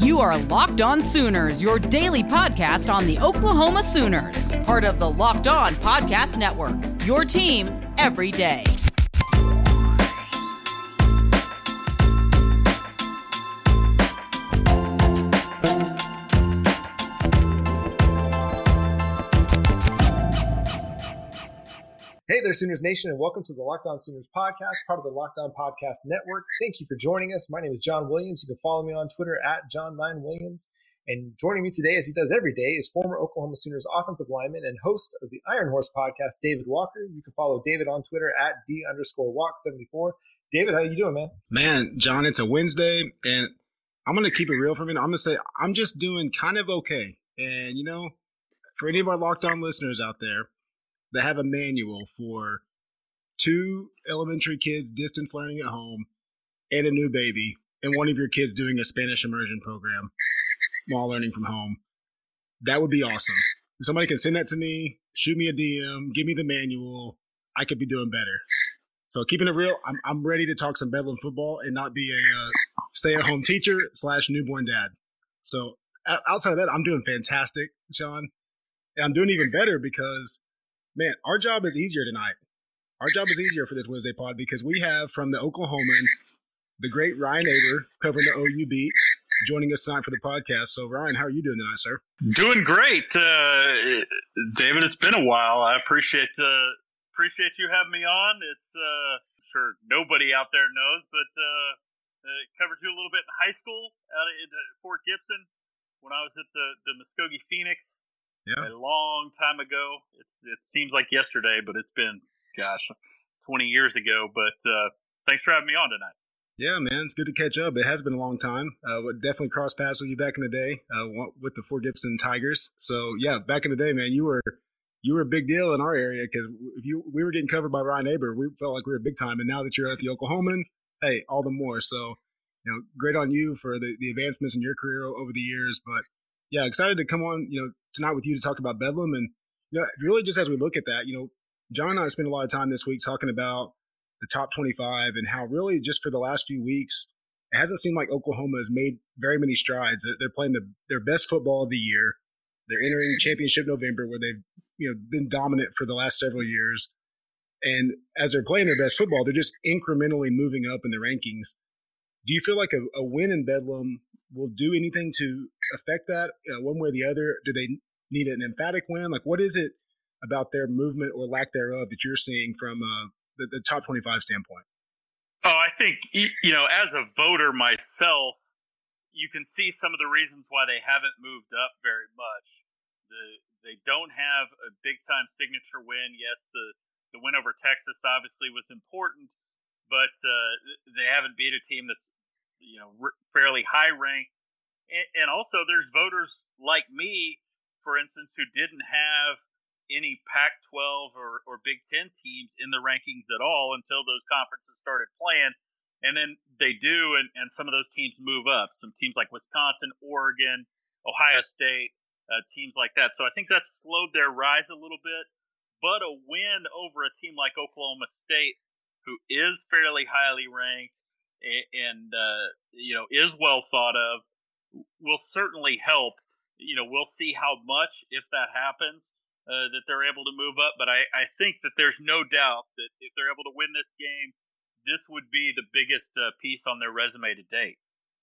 You are Locked On Sooners, your daily podcast on the Oklahoma Sooners. Part of the Locked On Podcast Network, your team every day. Hey there, Sooners Nation, and welcome to the Locked On Sooners podcast, part of the Locked On Podcast Network. Thank you for joining us. My name is John Williams. You can follow me on Twitter at John9Williams. And joining me today, as he does every day, is former Oklahoma Sooners offensive lineman and host of the Iron Horse podcast, David Walker. You can follow David on Twitter at D_Walk74. David, how you doing, man? Man, John, it's a Wednesday, and I'm going to keep it real for a minute. I'm going to say I'm just doing kind of okay. And, you know, for any of our Locked On listeners out there, they have a manual for 2 elementary kids distance learning at home and a new baby, and one of your kids doing a Spanish immersion program while learning from home. That would be awesome. If somebody can send that to me, shoot me a DM, give me the manual, I could be doing better. So keeping it real, I'm ready to talk some Bedlam football and not be a stay-at-home teacher / newborn dad. So outside of that, I'm doing fantastic, Sean. And I'm doing even better because man, our job is easier tonight. Our job is easier for this Wednesday pod because we have from the Oklahoman, the great Ryan Aber, covering the OU beat, joining us tonight for the podcast. So, Ryan, how are you doing tonight, sir? Doing great, David. It's been a while. I appreciate you having me on. It's sure nobody out there knows, but covered you a little bit in high school out at Fort Gibson when I was at the Muskogee Phoenix. Yeah. A long time ago. It seems like yesterday, but it's been, 20 years ago. But thanks for having me on tonight. Yeah, man, it's good to catch up. It has been a long time. Would definitely cross paths with you back in the day with the Fort Gibson Tigers. So, yeah, back in the day, man, you were a big deal in our area because we were getting covered by Ryan Aber. We felt like we were big time. And now that you're at the Oklahoman, hey, all the more. So, you know, great on you for the advancements in your career over the years. But, yeah, excited to come on, tonight with you to talk about Bedlam. And, really just as we look at that, John and I spent a lot of time this week talking about the top 25 and how really just for the last few weeks, it hasn't seemed like Oklahoma has made very many strides. They're playing their best football of the year. They're entering championship November where they've, been dominant for the last several years. And as they're playing their best football, they're just incrementally moving up in the rankings. Do you feel like a win in Bedlam will do anything to affect that one way or the other? Do they need an emphatic win? Like, what is it about their movement or lack thereof that you're seeing from the top 25 standpoint? Oh, I think, as a voter myself, you can see some of the reasons why they haven't moved up very much. They don't have a big-time signature win. Yes, the win over Texas obviously was important, but they haven't beat a team that's fairly high ranked. And also there's voters like me, for instance, who didn't have any Pac-12 or Big Ten teams in the rankings at all until those conferences started playing. And then they do, and some of those teams move up. Some teams like Wisconsin, Oregon, Ohio State, teams like that. So I think that's slowed their rise a little bit. But a win over a team like Oklahoma State, who is fairly highly ranked, and is well thought of, will certainly help. We'll see how much, if that happens, that they're able to move up. But I think that there's no doubt that if they're able to win this game, this would be the biggest piece on their resume to date.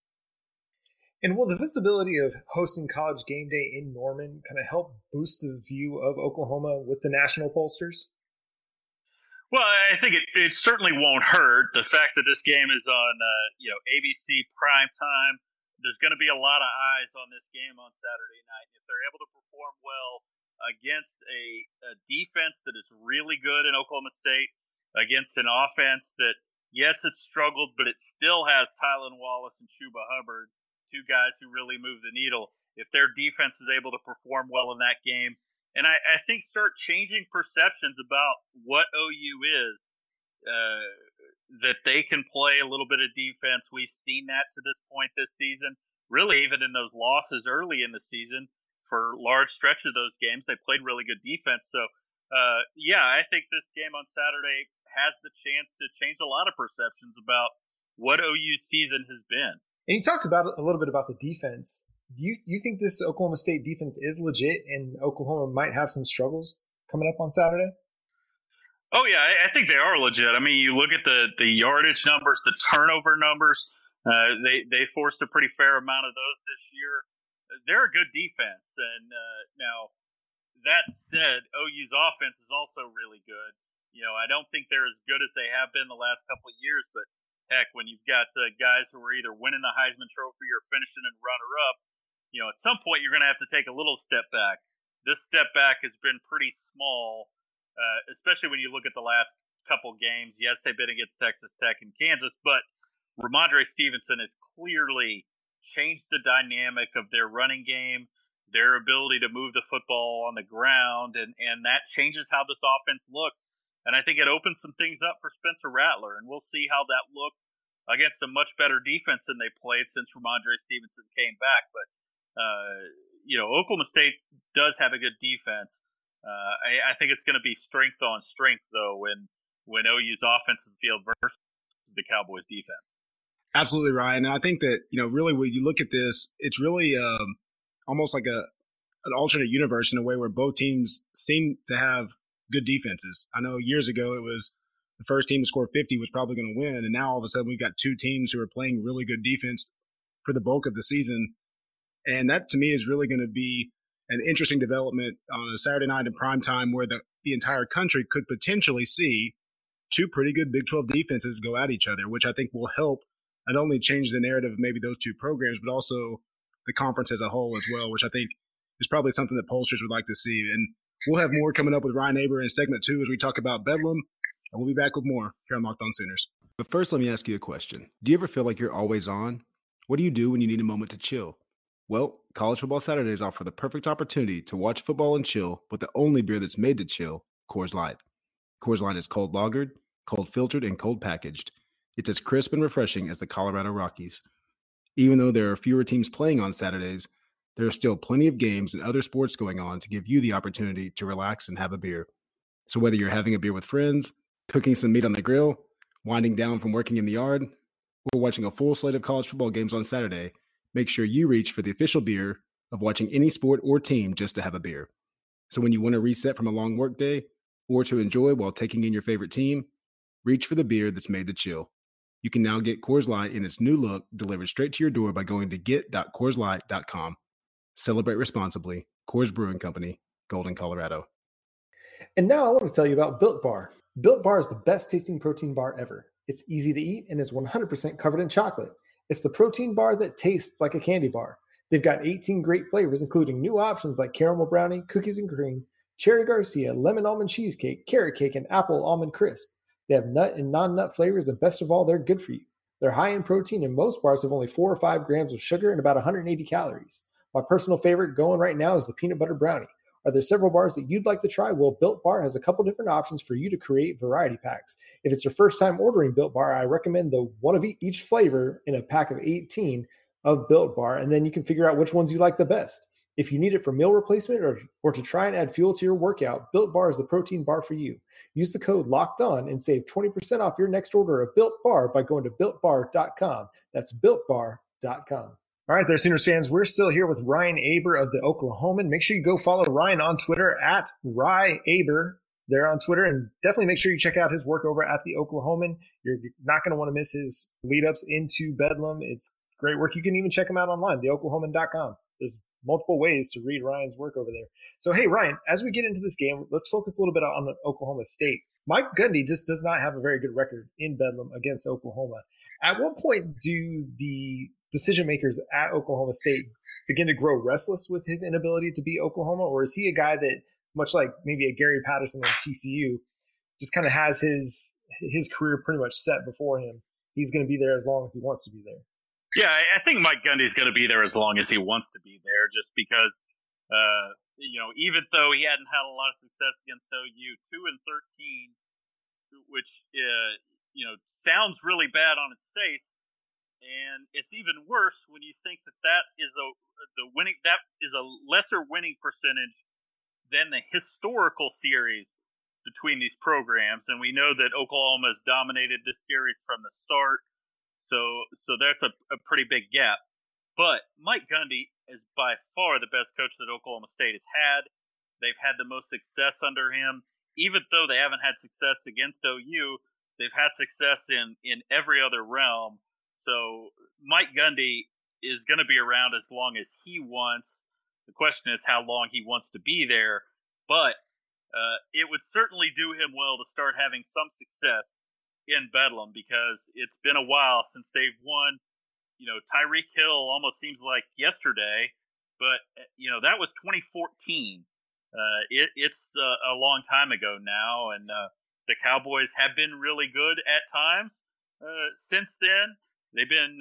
And will the visibility of hosting College Game Day in Norman kind of help boost the view of Oklahoma with the national pollsters? Well, I think it certainly won't hurt. The fact that this game is on, ABC primetime, there's going to be a lot of eyes on this game on Saturday night. If they're able to perform well against a defense that is really good in Oklahoma State, against an offense that, yes, it's struggled, but it still has Tylan Wallace and Chuba Hubbard, 2 guys who really move the needle. If their defense is able to perform well in that game, and I think start changing perceptions about what OU is, that they can play a little bit of defense. We've seen that to this point this season. Really, even in those losses early in the season, for large stretch of those games, they played really good defense. So, I think this game on Saturday has the chance to change a lot of perceptions about what OU's season has been. And you talked about a little bit about the defense. Do you think this Oklahoma State defense is legit and Oklahoma might have some struggles coming up on Saturday? Oh, yeah, I think they are legit. I mean, you look at the yardage numbers, the turnover numbers. They forced a pretty fair amount of those this year. They're a good defense. And now, that said, OU's offense is also really good. I don't think they're as good as they have been the last couple of years, but heck, when you've got guys who are either winning the Heisman Trophy or finishing in runner-up, at some point you're going to have to take a little step back. This step back has been pretty small, especially when you look at the last couple games. Yes, they've been against Texas Tech and Kansas, but Ramondre Stevenson has clearly changed the dynamic of their running game, their ability to move the football on the ground, and that changes how this offense looks. And I think it opens some things up for Spencer Rattler, and we'll see how that looks against a much better defense than they played since Ramondre Stevenson came back. But, Oklahoma State does have a good defense. I think it's going to be strength on strength, though, when OU's offense is field versus the Cowboys' defense. Absolutely, Ryan. And I think that, really when you look at this, it's really almost like an alternate universe in a way where both teams seem to have good defenses. I know years ago it was the first team to score 50 was probably going to win. And now all of a sudden we've got two teams who are playing really good defense for the bulk of the season. And that to me is really going to be an interesting development on a Saturday night in prime time where the entire country could potentially see two pretty good Big 12 defenses go at each other, which I think will help not only change the narrative of maybe those two programs, but also the conference as a whole as well, which I think is probably something that pollsters would like to see. And we'll have more coming up with Ryan Aber in segment 2 as we talk about Bedlam, and we'll be back with more here on Locked On Sooners. But first, let me ask you a question. Do you ever feel like you're always on? What do you do when you need a moment to chill? Well, College Football Saturdays offer the perfect opportunity to watch football and chill with the only beer that's made to chill, Coors Light. Coors Light is cold lagered, cold filtered, and cold packaged. It's as crisp and refreshing as the Colorado Rockies. Even though there are fewer teams playing on Saturdays, there are still plenty of games and other sports going on to give you the opportunity to relax and have a beer. So whether you're having a beer with friends, cooking some meat on the grill, winding down from working in the yard, or watching a full slate of college football games on Saturday, make sure you reach for the official beer of watching any sport or team just to have a beer. So when you want to reset from a long workday or to enjoy while taking in your favorite team, reach for the beer that's made to chill. You can now get Coors Light in its new look delivered straight to your door by going to get.coorslight.com. Celebrate responsibly. Coors Brewing Company, Golden, Colorado. And now I want to tell you about Built Bar. Built Bar is the best tasting protein bar ever. It's easy to eat and is 100% covered in chocolate. It's the protein bar that tastes like a candy bar. They've got 18 great flavors, including new options like caramel brownie, cookies and cream, cherry Garcia, lemon almond cheesecake, carrot cake, and apple almond crisp. They have nut and non-nut flavors, and best of all, they're good for you. They're high in protein, and most bars have only 4 or 5 grams of sugar and about 180 calories. My personal favorite going right now is the peanut butter brownie. Are there several bars that you'd like to try? Well, Built Bar has a couple different options for you to create variety packs. If it's your first time ordering Built Bar, I recommend the one of each flavor in a pack of 18 of Built Bar, and then you can figure out which ones you like the best. If you need it for meal replacement or to try and add fuel to your workout, Built Bar is the protein bar for you. Use the code LOCKEDON and save 20% off your next order of Built Bar by going to BuiltBar.com. That's BuiltBar.com. All right, there, Sooners fans. We're still here with Ryan Aber of the Oklahoman. Make sure you go follow Ryan on Twitter at RyAber. They're on Twitter, and definitely make sure you check out his work over at the Oklahoman. You're not going to want to miss his lead-ups into Bedlam. It's great work. You can even check him out online, theoklahoman.com. There's multiple ways to read Ryan's work over there. So, hey, Ryan, as we get into this game, let's focus a little bit on Oklahoma State. Mike Gundy just does not have a very good record in Bedlam against Oklahoma. At what point do the decision makers at Oklahoma State begin to grow restless with his inability to beat Oklahoma? Or is he a guy that, much like maybe a Gary Patterson at TCU, just kind of has his career pretty much set before him? He's going to be there as long as he wants to be there. Yeah, I think Mike Gundy's going to be there as long as he wants to be there, just because, even though he hadn't had a lot of success against OU, 2-13, which, sounds really bad on its face. And it's even worse when you think that is a lesser winning percentage than the historical series between these programs. And we know that Oklahoma has dominated this series from the start. So that's a pretty big gap. But Mike Gundy is by far the best coach that Oklahoma State has had. They've had the most success under him. Even though they haven't had success against OU, they've had success in every other realm. So Mike Gundy is going to be around as long as he wants. The question is how long he wants to be there. But it would certainly do him well to start having some success in Bedlam, because it's been a while since they've won. Tyreek Hill almost seems like yesterday, but that was 2014. It's a long time ago now, and the Cowboys have been really good at times. Since then, they've been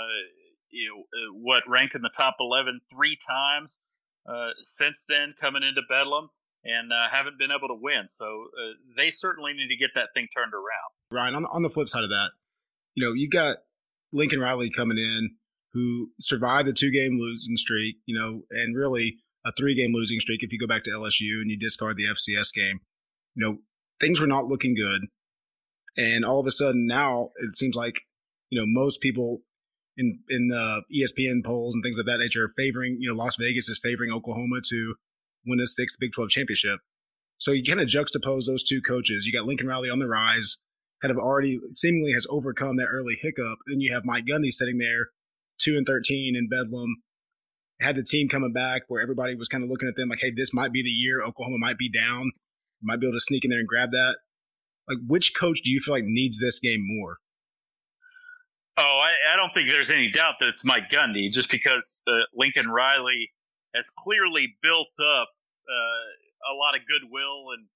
ranked in the top 11 3 times since then, coming into Bedlam, and haven't been able to win. So they certainly need to get that thing turned around. Ryan, on the flip side of that, you've got Lincoln Riley coming in, who survived a 2-game losing streak, and really a 3-game losing streak if you go back to LSU and you discard the FCS game. Things were not looking good. And all of a sudden now it seems like, most people in the ESPN polls and things of that nature are favoring, Las Vegas is favoring Oklahoma to win a 6th Big 12 championship. So you kind of juxtapose those two coaches. You got Lincoln Riley on the rise, kind of already seemingly has overcome that early hiccup. Then you have Mike Gundy sitting there 2-13 in Bedlam, had the team coming back where everybody was kind of looking at them like, hey, this might be the year. Oklahoma might be down, might be able to sneak in there and grab that. Like, which coach do you feel like needs this game more? Oh, I don't think there's any doubt that it's Mike Gundy, just because Lincoln Riley has clearly built up a lot of goodwill. And,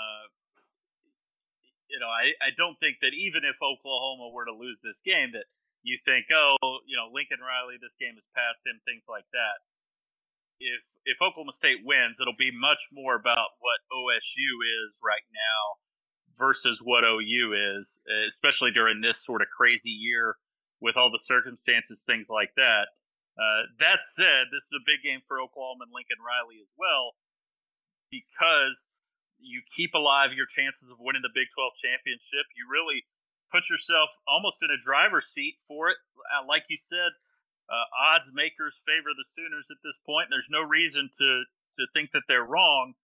I don't think that even if Oklahoma were to lose this game, that you think, Lincoln Riley, this game has passed him, things like that. If Oklahoma State wins, it'll be much more about what OSU is right now versus what OU is, especially during this sort of crazy year with all the circumstances, things like that. That said, this is a big game for Oklahoma and Lincoln Riley as well, because you keep alive your chances of winning the Big 12 championship. You really put yourself almost in a driver's seat for it. Like you said, odds makers favor the Sooners at this point. There's no reason to think that they're wrong,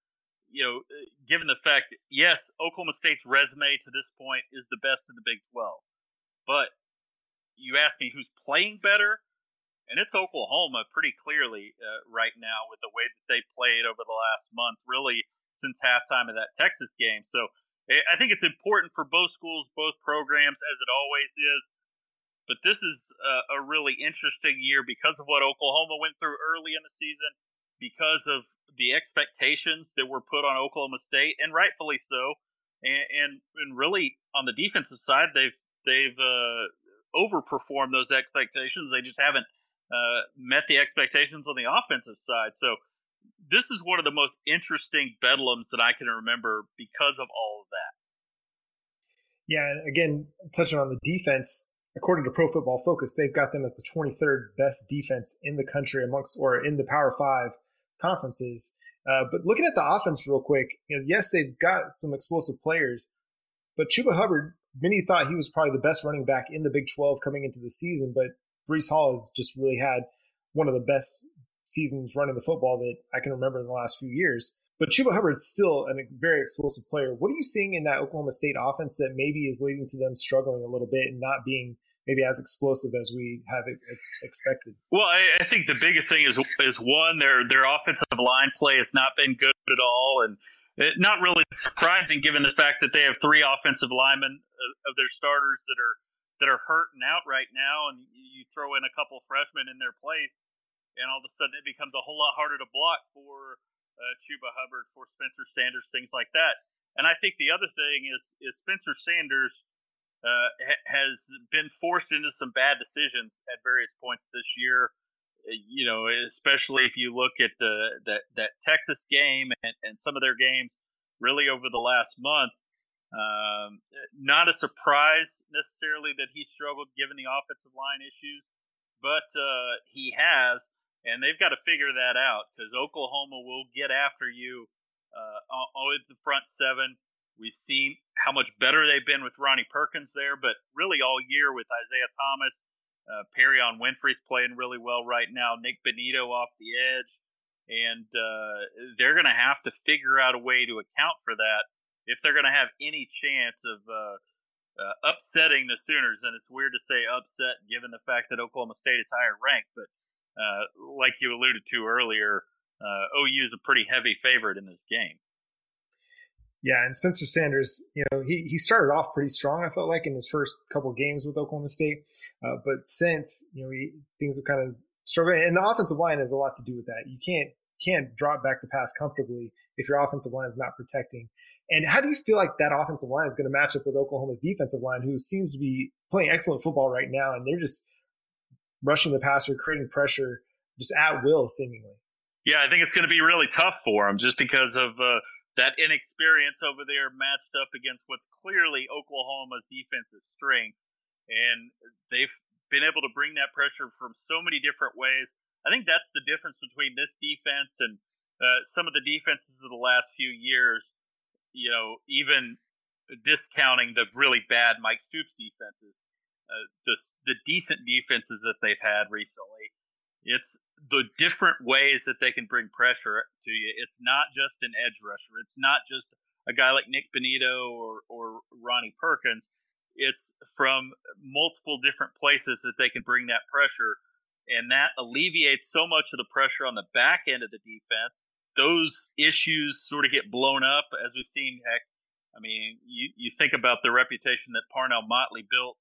given the fact that, yes, Oklahoma State's resume to this point is the best in the Big 12. But you ask me who's playing better, and it's Oklahoma pretty clearly right now with the way that they played over the last month, really since halftime of that Texas game. So I think it's important for both schools, both programs, as it always is. But this is a really interesting year because of what Oklahoma went through early in the season, because of the expectations that were put on Oklahoma State, and rightfully so. And really, on the defensive side, they've overperformed those expectations. They just haven't met the expectations on the offensive side. So this is one of the most interesting bedlams that I can remember because of all of that. Yeah, and again, touching on the defense, according to Pro Football Focus, they've got them as the 23rd best defense in the country in the Power 5 conferences. But looking at the offense real quick, yes, they've got some explosive players, but Chuba Hubbard, many thought he was probably the best running back in the Big 12 coming into the season, but Breece Hall has just really had one of the best seasons running the football that I can remember in the last few years. But Chuba Hubbard's still a very explosive player. What are you seeing in that Oklahoma State offense that maybe is leading to them struggling a little bit and not being maybe as explosive as we have expected? Well, I think the biggest thing is one, their offensive line play has not been good at all, and not really surprising given the fact that they have 3 offensive linemen of their starters that are hurt and out right now, and you throw in a couple of freshmen in their place, and all of a sudden it becomes a whole lot harder to block for Chuba Hubbard, for Spencer Sanders, things like that. And I think the other thing is Spencer Sanders has been forced into some bad decisions at various points this year. Especially if you look at that Texas game and some of their games really over the last month. Not a surprise necessarily that he struggled given the offensive line issues, but he has, and they've got to figure that out because Oklahoma will get after you with the front 7. We've seen how much better they've been with Ronnie Perkins there, but really all year with Isaiah Thomas. Perrion Winfrey's playing really well right now. Nick Benito off the edge. And they're going to have to figure out a way to account for that if they're going to have any chance of upsetting the Sooners. And it's weird to say upset given the fact that Oklahoma State is higher ranked. But like you alluded to earlier, OU is a pretty heavy favorite in this game. Yeah, and Spencer Sanders, he started off pretty strong, I felt like, in his first couple of games with Oklahoma State. But since, things have kind of struggled. And the offensive line has a lot to do with that. You can't drop back to pass comfortably if your offensive line is not protecting. And how do you feel like that offensive line is going to match up with Oklahoma's defensive line, who seems to be playing excellent football right now, and they're just rushing the passer, creating pressure just at will, seemingly? Yeah, I think it's going to be really tough for them just because of that inexperience over there matched up against what's clearly Oklahoma's defensive strength. And they've been able to bring that pressure from so many different ways. I think that's the difference between this defense and some of the defenses of the last few years, even discounting the really bad Mike Stoops defenses, the decent defenses that they've had recently. It's the different ways that they can bring pressure to you. It's not just an edge rusher. It's not just a guy like Nick Benito or Ronnie Perkins. It's from multiple different places that they can bring that pressure, and that alleviates so much of the pressure on the back end of the defense. Those issues sort of get blown up, as we've seen. Heck, I mean, you think about the reputation that Parnell Motley built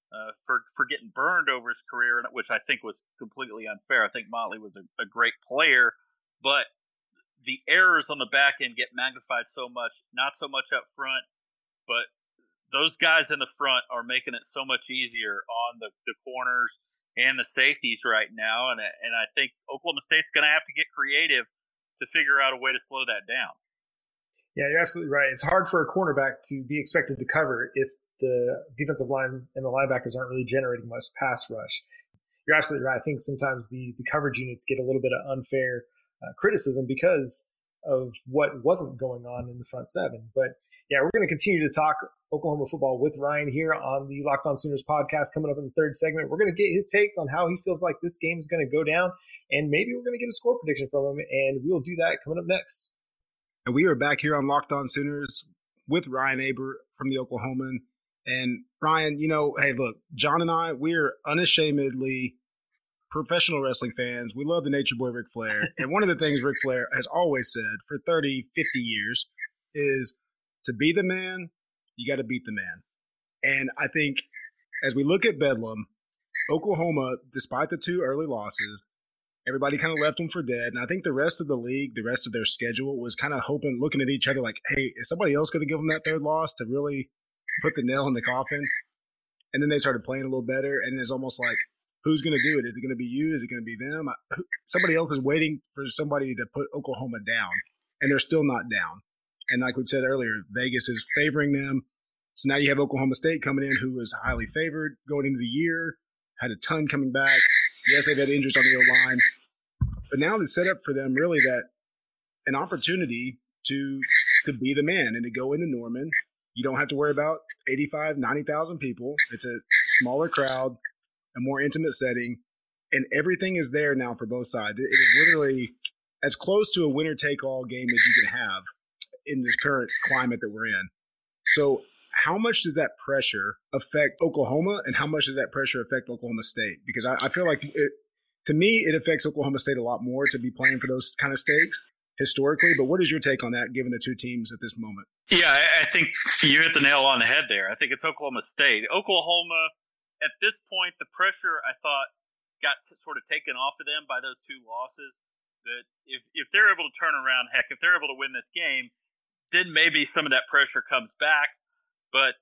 for getting burned over his career, which I think was completely unfair. I think Motley was a great player, but the errors on the back end get magnified so much, not so much up front, but those guys in the front are making it so much easier on the corners and the safeties right now, and I think Oklahoma State's going to have to get creative to figure out a way to slow that down. Yeah, you're absolutely right. It's hard for a cornerback to be expected to cover if the defensive line and the linebackers aren't really generating much pass rush. You're absolutely right. I think sometimes the coverage units get a little bit of unfair criticism because of what wasn't going on in the front seven. But yeah, we're going to continue to talk Oklahoma football with Ryan here on the Locked On Sooners podcast. Coming up in the third segment, we're going to get his takes on how he feels like this game is going to go down, and maybe we're going to get a score prediction from him, and we'll do that coming up next. And we are back here on Locked On Sooners with Ryan Aber from the Oklahoman. And Ryan, hey, look, John and I, we're unashamedly professional wrestling fans. We love the Nature Boy Ric Flair. And one of the things Ric Flair has always said for 30, 50 years is to be the man, you got to beat the man. And I think as we look at Bedlam, Oklahoma, despite the two early losses, everybody kind of left them for dead. And I think the rest of the league, the rest of their schedule was kind of looking at each other like, hey, is somebody else going to give them that third loss to really put the nail in the coffin? And then they started playing a little better, and it's almost like, who's going to do it? Is it going to be you? Is it going to be them? Somebody else is waiting for somebody to put Oklahoma down, and they're still not down. And like we said earlier, Vegas is favoring them. So now you have Oklahoma State coming in, who was highly favored going into the year, had a ton coming back. Yes, they've had injuries on the O-line. But now it's set up for them really that an opportunity to be the man and to go into Norman. You don't have to worry about 85, 90,000 people. It's a smaller crowd, a more intimate setting, and everything is there now for both sides. It is literally as close to a winner-take-all game as you can have in this current climate that we're in. So how much does that pressure affect Oklahoma, and how much does that pressure affect Oklahoma State? Because I feel like, to me, it affects Oklahoma State a lot more to be playing for those kind of stakes historically. But what is your take on that, given the two teams at this moment? Yeah, I think you hit the nail on the head there. I think it's Oklahoma State. Oklahoma, at this point, the pressure, I thought, got sort of taken off of them by those two losses. That if they're able to turn around, heck, if they're able to win this game, then maybe some of that pressure comes back. But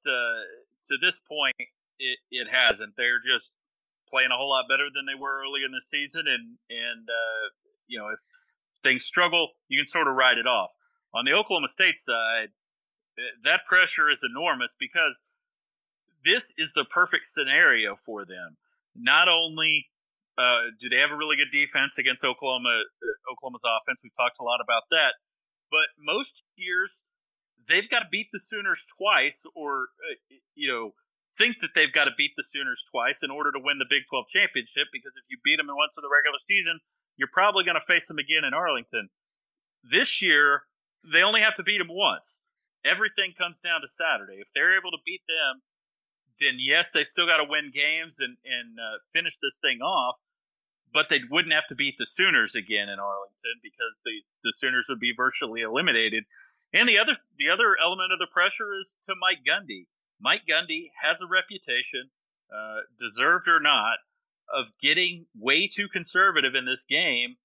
to this point, it hasn't. They're just playing a whole lot better than they were early in the season. And if things struggle, you can sort of ride it off. On the Oklahoma State side, that pressure is enormous because this is the perfect scenario for them. Not only do they have a really good defense against Oklahma's offense, we've talked a lot about that, but most years they've got to beat the Sooners twice, or think that they've got to beat the Sooners twice in order to win the Big 12 championship. Because if you beat them once in the regular season, you're probably going to face them again in Arlington. This year, they only have to beat them once. Everything comes down to Saturday. If they're able to beat them, then yes, they've still got to win games and finish this thing off. But they wouldn't have to beat the Sooners again in Arlington because the Sooners would be virtually eliminated. And the other element of the pressure is to Mike Gundy. Mike Gundy has a reputation, deserved or not, of getting way too conservative in this game.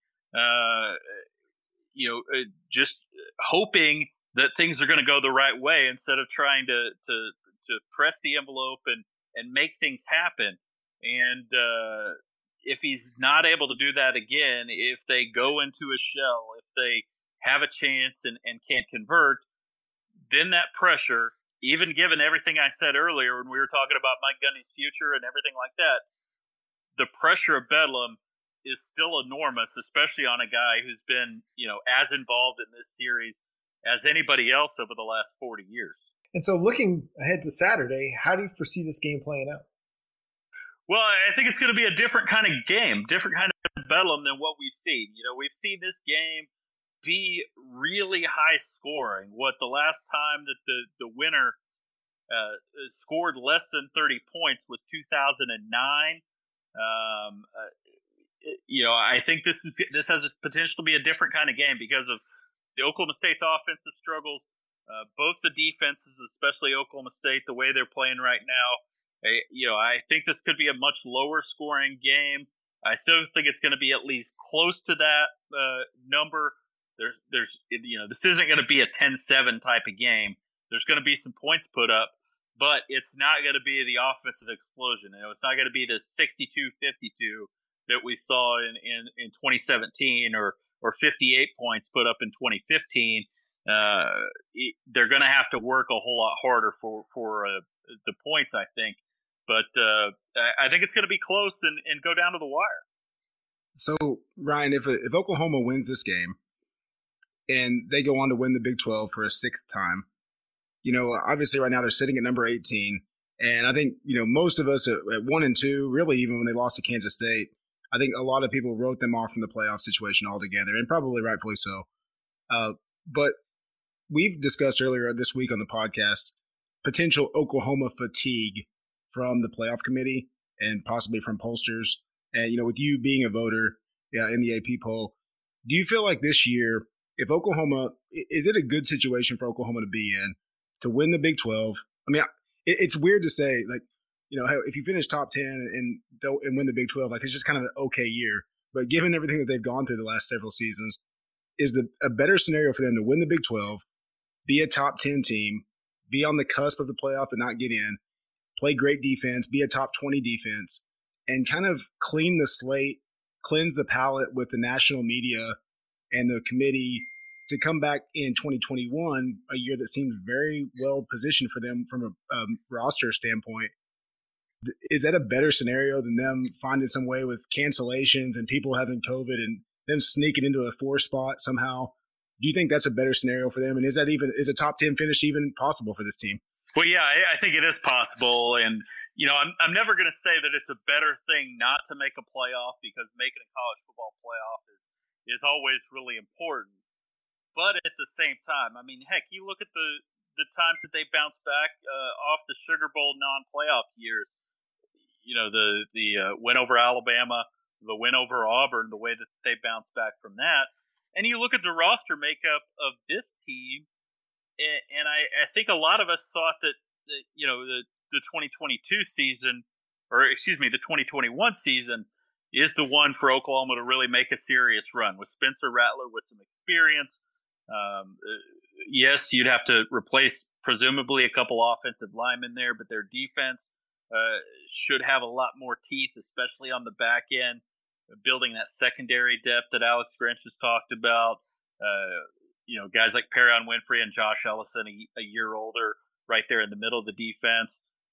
Just hoping that things are going to go the right way instead of trying to press the envelope and make things happen. And if he's not able to do that again, if they go into a shell, if they have a chance and can't convert, then that pressure, even given everything I said earlier when we were talking about Mike Gundy's future and everything like that, the pressure of Bedlam is still enormous, especially on a guy who's been, as involved in this series as anybody else over the last 40 years. And so looking ahead to Saturday, how do you foresee this game playing out? Well, I think it's going to be a different kind of game, different kind of bedlam than what we've seen. We've seen this game be really high scoring. The last time that the winner scored less than 30 points was 2009. I think this has a potential to be a different kind of game because of the Oklahoma State's offensive struggles, both the defenses, especially Oklahoma State, the way they're playing right now. I think this could be a much lower scoring game. I still think it's going to be at least close to that number. This isn't going to be a 10-7 type of game. There's going to be some points put up, but it's not going to be the offensive explosion. It's not going to be the 62-52 that we saw in 2017 or 58 points put up in 2015. They're going to have to work a whole lot harder for the points, I think. But I think it's going to be close and go down to the wire. So, Ryan, if Oklahoma wins this game and they go on to win the Big 12 for a sixth time, obviously right now they're sitting at number 18. And I think, most of us at 1 and 2, really even when they lost to Kansas State, I think a lot of people wrote them off from the playoff situation altogether, and probably rightfully so. But we've discussed earlier this week on the podcast potential Oklahoma fatigue from the playoff committee and possibly from pollsters. And, with you being a voter in the AP poll, do you feel like this year, if Oklahoma, is it a good situation for Oklahoma to be in to win the Big 12? I mean, it's weird to say, like, if you finish top 10 and win the Big 12, like it's just kind of an okay year. But given everything that they've gone through the last several seasons, is a better scenario for them to win the Big 12, be a top 10 team, be on the cusp of the playoff but not get in, play great defense, be a top 20 defense, and kind of clean the slate, cleanse the palate with the national media and the committee to come back in 2021, a year that seems very well positioned for them from a roster standpoint? Is that a better scenario than them finding some way with cancellations and people having COVID and them sneaking into a 4 spot somehow? Do you think that's a better scenario for them? And is a top 10 finish even possible for this team? Well, yeah, I think it is possible. And, I'm never going to say that it's a better thing not to make a playoff, because making a college football playoff is always really important. But at the same time, I mean, heck, you look at the times that they bounced back off the Sugar Bowl non-playoff years. The win over Alabama, the win over Auburn, the way that they bounced back from that. And you look at the roster makeup of this team, and I think a lot of us thought that, the 2022 season, the 2021 season is the one for Oklahoma to really make a serious run with Spencer Rattler with some experience. Yes, you'd have to replace presumably a couple offensive linemen there, but their defense should have a lot more teeth, especially on the back end, building that secondary depth that Alex Grinch has talked about. Guys like Perrion Winfrey and Josh Ellison, a year older, right there in the middle of the defense.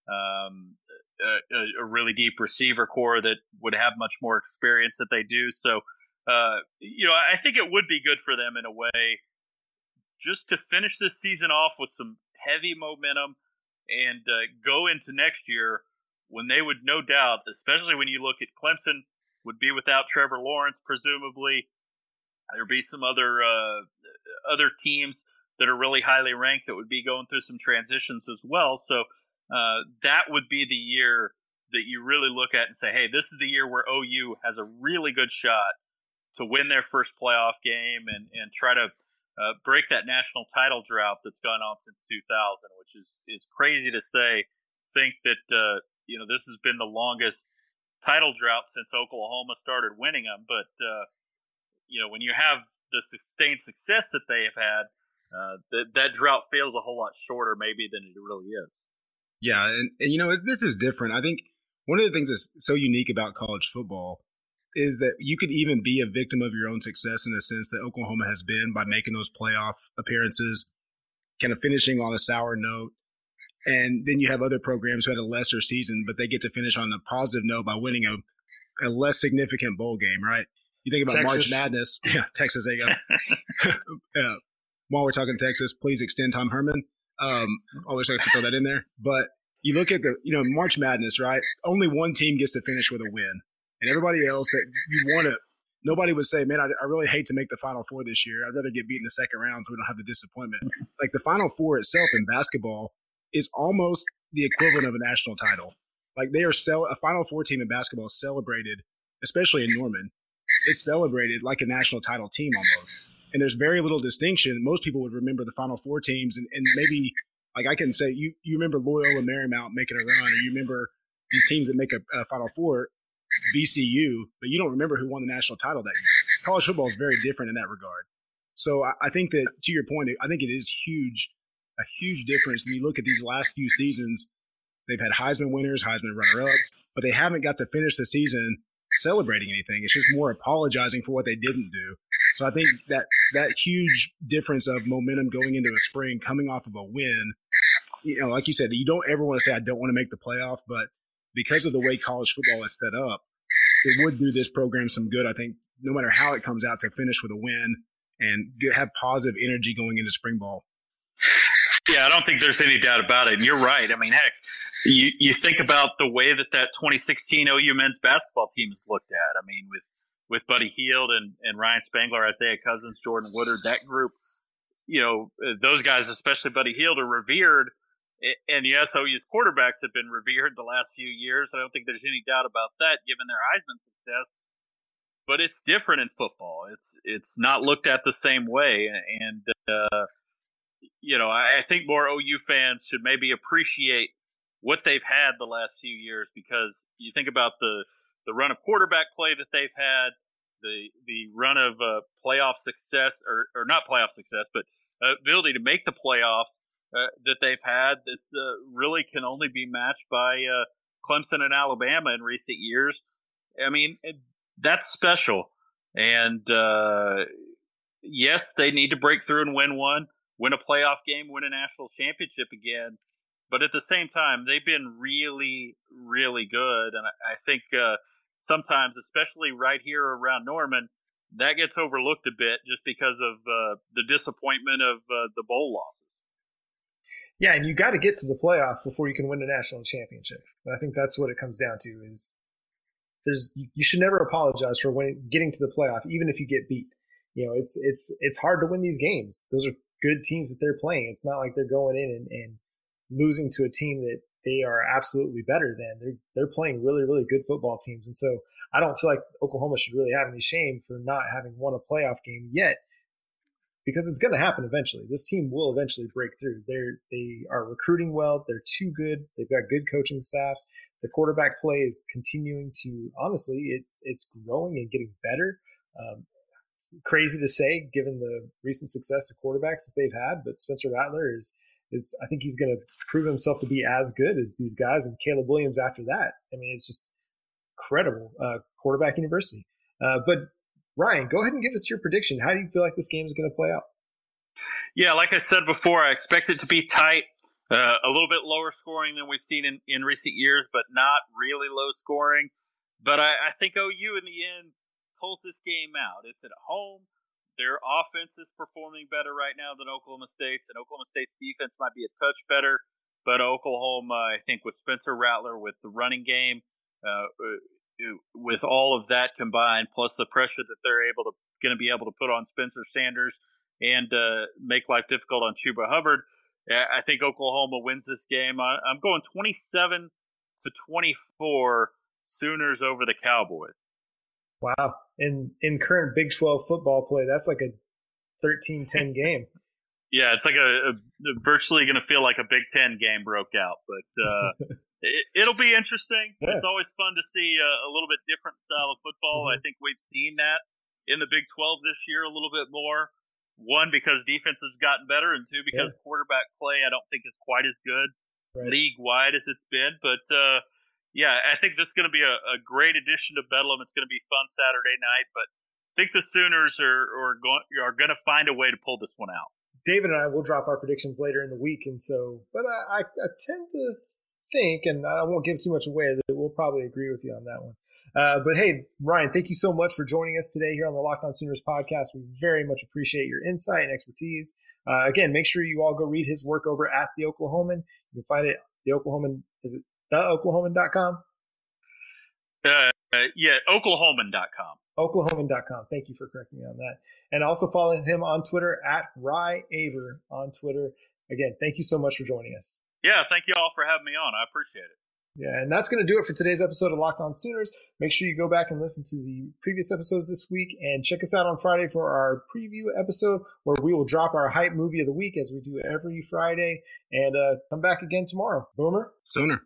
A really deep receiver core that would have much more experience that they do. So, I think it would be good for them in a way. just to finish this season off with some heavy momentum and go into next year when they would no doubt, especially when you look at Clemson, would be without Trevor Lawrence, presumably. There'd be some other teams that are really highly ranked that would be going through some transitions as well. So that would be the year that you really look at and say, hey, this is the year where OU has a really good shot to win their first playoff game and try to break that national title drought that's gone on since 2000, which is crazy to say. Think that this has been the longest title drought since Oklahoma started winning them. But when you have the sustained success that they have had, that drought feels a whole lot shorter maybe than it really is. Yeah, and this is different. I think one of the things that's so unique about college football is that you could even be a victim of your own success in the sense that Oklahoma has been by making those playoff appearances, kind of finishing on a sour note. And then you have other programs who had a lesser season, but they get to finish on a positive note by winning a less significant bowl game, right? You think about Texas. March Madness. Yeah, Texas, there you go. While we're talking Texas, please extend Tom Herman. Always like to throw that in there. But you look at March Madness, right? Only one team gets to finish with a win. And everybody else that you want to – nobody would say, man, I really hate to make the Final Four this year. I'd rather get beat in the second round so we don't have the disappointment. Like the Final Four itself in basketball is almost the equivalent of a national title. Like they are a Final Four team in basketball is celebrated, especially in Norman. It's celebrated like a national title team almost. And there's very little distinction. Most people would remember the Final Four teams and maybe like I can say you remember Loyola Marymount making a run, or you remember these teams that make a Final Four, VCU, but you don't remember who won the national title that year. College football is very different in that regard. So I think that, to your point, I think it is a huge difference when you look at these last few seasons. They've had Heisman winners, Heisman runner-ups, but they haven't got to finish the season celebrating anything. It's just more apologizing for what they didn't do. So I think that huge difference of momentum going into a spring, coming off of a win, like you said, you don't ever want to say, I don't want to make the playoff, but because of the way college football is set up, it would do this program some good, I think, no matter how it comes out, to finish with a win and have positive energy going into spring ball. Yeah, I don't think there's any doubt about it. And you're right. I mean, heck, you think about the way that 2016 OU men's basketball team is looked at. I mean, with Buddy Hield and Ryan Spangler, Isaiah Cousins, Jordan Woodard, that group, those guys, especially Buddy Hield, are revered. And yes, OU's quarterbacks have been revered the last few years. I don't think there's any doubt about that, given their Heisman success. But it's different in football. It's not looked at the same way. And I think more OU fans should maybe appreciate what they've had the last few years, because you think about the run of quarterback play that they've had, the run of playoff success, or not playoff success, but ability to make the playoffs that they've had, that's really can only be matched by Clemson and Alabama in recent years. I mean, that's special. And yes, they need to break through and win a playoff game, win a national championship again. But at the same time, they've been really, really good. And I think sometimes, especially right here around Norman, that gets overlooked a bit just because of the disappointment of the bowl losses. Yeah, and you got to get to the playoff before you can win a national championship. And I think that's what it comes down to. Is you should never apologize for getting to the playoff, even if you get beat. It's hard to win these games. Those are good teams that they're playing. It's not like they're going in and losing to a team that they are absolutely better than. They're playing really, really good football teams. And so I don't feel like Oklahoma should really have any shame for not having won a playoff game yet, because it's going to happen eventually. This team will eventually break through. They are recruiting well. They're too good. They've got good coaching staffs. The quarterback play is continuing to, honestly, it's growing and getting better. It's crazy to say given the recent success of quarterbacks that they've had, but Spencer Rattler is I think he's going to prove himself to be as good as these guys, and Caleb Williams after that. I mean, it's just incredible. Quarterback university. But Ryan, go ahead and give us your prediction. How do you feel like this game is going to play out? Yeah, like I said before, I expect it to be tight, a little bit lower scoring than we've seen in recent years, but not really low scoring. But I think OU in the end pulls this game out. It's at home. their offense is performing better right now than Oklahoma State's, and Oklahoma State's defense might be a touch better. But Oklahoma, I think, with Spencer Rattler, with the running game, with all of that combined, plus the pressure that they're going to be able to put on Spencer Sanders and make life difficult on Chuba Hubbard, I think Oklahoma wins this game. I'm going 27-24 Sooners over the Cowboys. Wow. In current Big 12 football play, that's like a 13-10 game. Yeah, it's like virtually going to feel like a Big Ten game broke out, but it'll be interesting. Yeah. It's always fun to see a little bit different style of football. Mm-hmm. I think we've seen that in the Big 12 this year a little bit more. One, because defense has gotten better, and two, because quarterback play I don't think is quite as good league-wide as it's been. But, I think this is going to be a great addition to Bedlam. It's going to be fun Saturday night, but I think the Sooners are going to find a way to pull this one out. David and I will drop our predictions later in the week, and so, but I tend to think, and I won't give too much away, that we'll probably agree with you on that one. But hey, Ryan, thank you so much for joining us today here on the Locked On Sooners podcast. We very much appreciate your insight and expertise. Again, make sure you all go read his work over at The Oklahoman. You can find it at The Oklahoman. Is it theoklahoman.com? Oklahoman.com. Oklahoman.com. Thank you for correcting me on that. And also follow him on Twitter at RyAber on Twitter. Again, thank you so much for joining us. Yeah, thank you all for having me on. I appreciate it. Yeah, and that's going to do it for today's episode of Locked On Sooners. Make sure you go back and listen to the previous episodes this week, and check us out on Friday for our preview episode where we will drop our hype movie of the week as we do every Friday, and come back again tomorrow. Boomer? Sooner.